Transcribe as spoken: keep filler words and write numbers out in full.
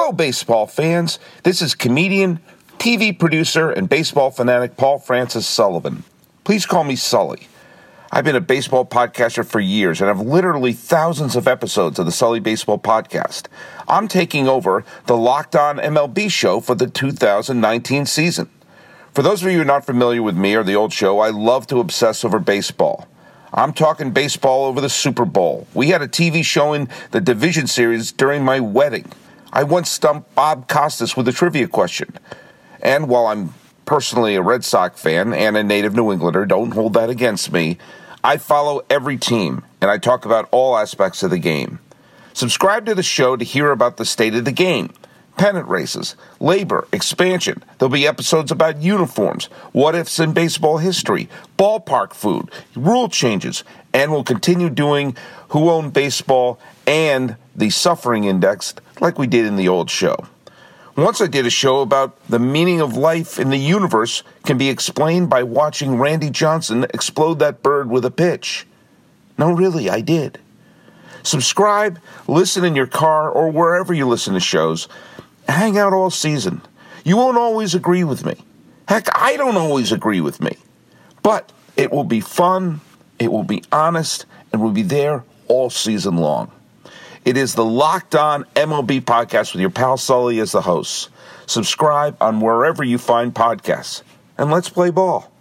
Hello, baseball fans. This is comedian, T V producer, and baseball fanatic Paul Francis Sullivan. Please call me Sully. I've been a baseball podcaster for years and have literally thousands of episodes of the Sully Baseball Podcast. I'm taking over the Locked On M L B show for the two thousand nineteen season. For those of you who are not familiar with me or the old show, I love to obsess over baseball. I'm talking baseball over the Super Bowl. We had a T V show in the Division Series during my wedding. I once stumped Bob Costas with a trivia question. And while I'm personally a Red Sox fan and a native New Englander, don't hold that against me, I follow every team, and I talk about all aspects of the game. Subscribe to the show to hear about the state of the game, pennant races, labor, expansion. There'll be episodes about uniforms, what-ifs in baseball history, ballpark food, rule changes, and we'll continue doing Who Owned Baseball and the Suffering Index like we did in the old show. Once I did a show about the meaning of life in the universe can be explained by watching Randy Johnson explode that bird with a pitch. No, really, I did. Subscribe, listen in your car or wherever you listen to shows. Hang out all season. You won't always agree with me. Heck, I don't always agree with me. But it will be fun, it will be honest, and we'll be there all season long. It is the Locked On M L B Podcast with your pal Sully as the host. Subscribe on wherever you find podcasts. And let's play ball.